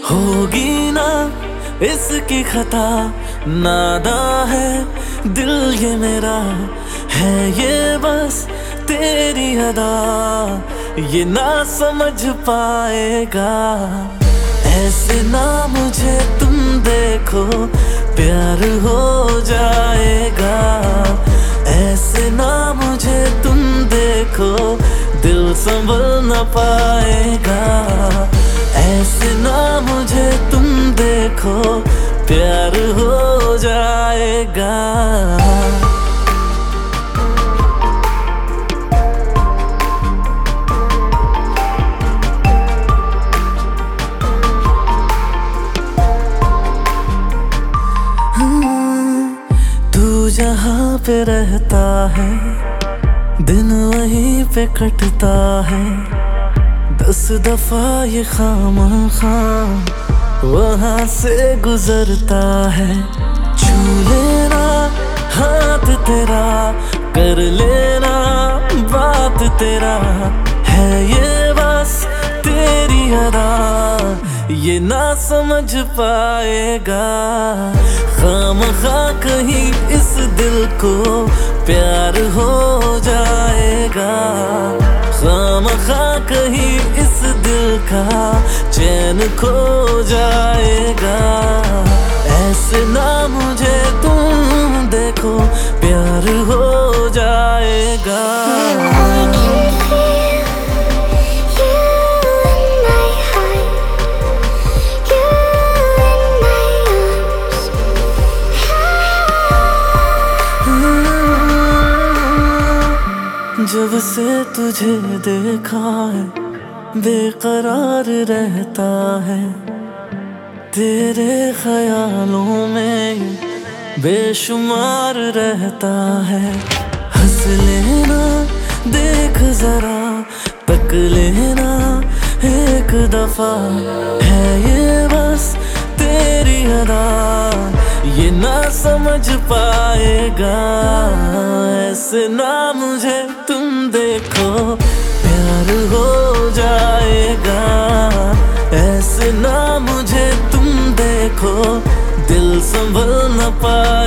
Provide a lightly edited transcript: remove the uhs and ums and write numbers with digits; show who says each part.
Speaker 1: होगी ना इसकी खता, नादा है दिल ये मेरा, है ये बस तेरी अदा, ये ना समझ पाएगा। ऐसे ना मुझे तुम देखो, प्यार हो जाएगा। ऐसे ना मुझे तुम देखो, दिल संभल न पाएगा। ऐसे ना मुझे तुम देखो, प्यार हो जाएगा। तू जहाँ पे रहता है, दिन वहीं पे कटता है। 10 दफा ये खामखा वहाँ से गुजरता है। छू लेना हाथ तेरा, कर लेना बात तेरा, है ये बस तेरी अदा, ये ना समझ पाएगा। खामखा कहीं इस दिल को प्यार हो जाएगा। खामखा कहीं इस दिल का चैन खो जाएगा। ऐसे ना मुझे तुम देखो, प्यार हो जाएगा। जब से तुझे देखा है, बेकरार रहता है। तेरे ख्यालों में बेशुमार रहता है। हंस लेना देख जरा, तक लेना एक दफा, है ये बस तेरी अदा, ये ना समझ पाएगा। ऐसे ना मुझे तुम देखो, प्यार हो जाएगा। ऐसे ना मुझे तुम देखो, दिल संभल न पाए।